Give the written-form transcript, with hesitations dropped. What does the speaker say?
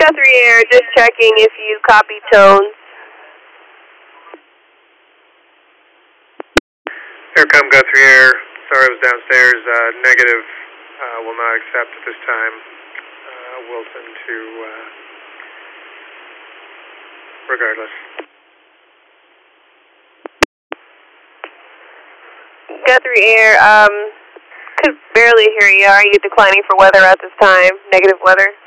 Guthrie Air, just checking if you copy tones. Aircom Guthrie Air, sorry I was downstairs, negative, will not accept at this time. Wilson to, regardless. Guthrie Air, could barely hear you. Are you declining for weather at this time? Negative weather?